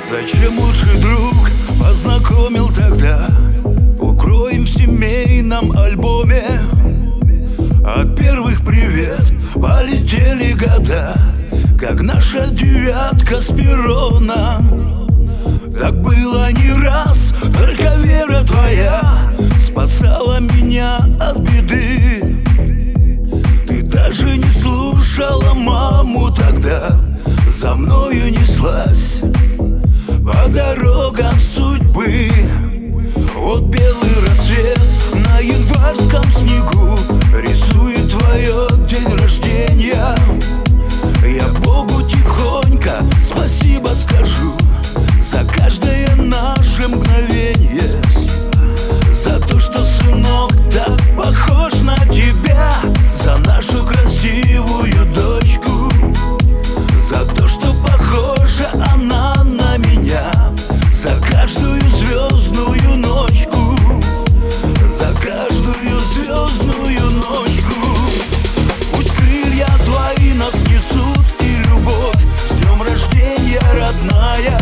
Зачем лучший друг познакомил тогда? Укроем в семейном альбоме. От первых привет полетели года, как наша девятка с перроном. Так было не раз, только вера твоя спасала меня от беды. Ты даже не слушала маму тогда, за мною неслась по дорогам судьбы. Вот белый рассвет на январском снегу рисует твое день рождения. Я Богу тихонько спасибо скажу за каждое наше мгновение, за то, что сынок так похож на тебя, за нашу красивую дочку, за то, что похожа она на меня, за каждую звездную ночку, за каждую звездную ночку. Пусть крылья твои нас несут и любовь, с днем рождения, родная.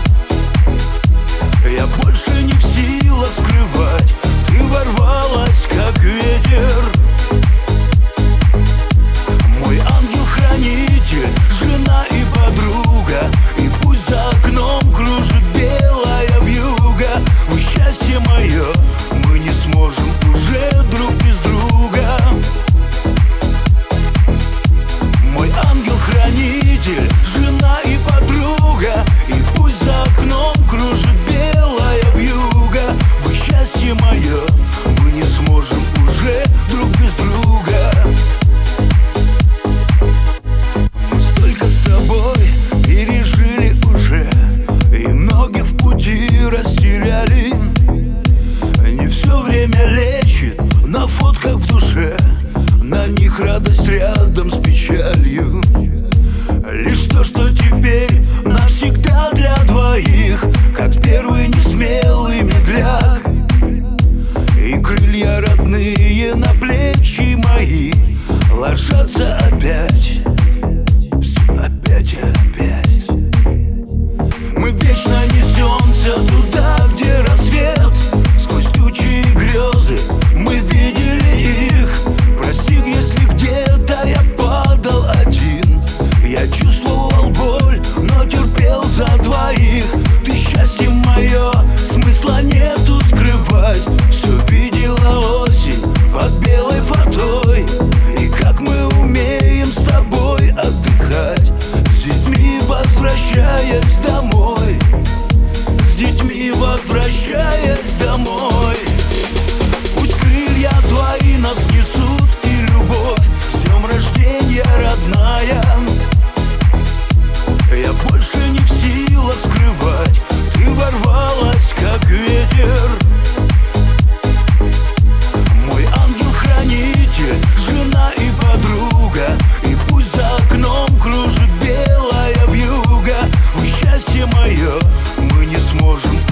Я больше не в силах скрывать, ты ворвалась как ветер. Мой ангел-хранитель, жена и подруга, и пусть за окном кружит белая вьюга. Вы счастье мое, мы не сможем уже друг без друга. Мой ангел-хранитель, жена и подруга, и пусть за окном кружит белая вьюга. Вы счастье мое, мы не сможем уже друг без друга. Мы столько с тобой пережили уже, и многих в пути растеряли. Не все время лечит на фотках в душе, на них радость рядом с печалью. Лишь то, что теперь навсегда для двоих, как первый несмелый медляк. И крылья родные на плечи мои ложатся опять, все опять и опять. Мы вечно несемся туда, где рассвет, сквозь тучи и грезы мы видели их. Прости, если где-то я падал один, я чувствовал боль, но терпел за двоих. Ты счастье мое, смысла нету скрывать. Все видела осень под белой фатой, и как мы умеем с тобой отдыхать, с детьми возвращаясь домой, с детьми возвращаясь домой. Пусть крылья твои нас несут и любовь, с днем рождения, родная. Я больше не в силах скрывать, ты ворвалась как ветер. Мой ангел-хранитель, жена и подруга, и пусть за окном кружит белая вьюга. Вы счастье мое, мы не сможем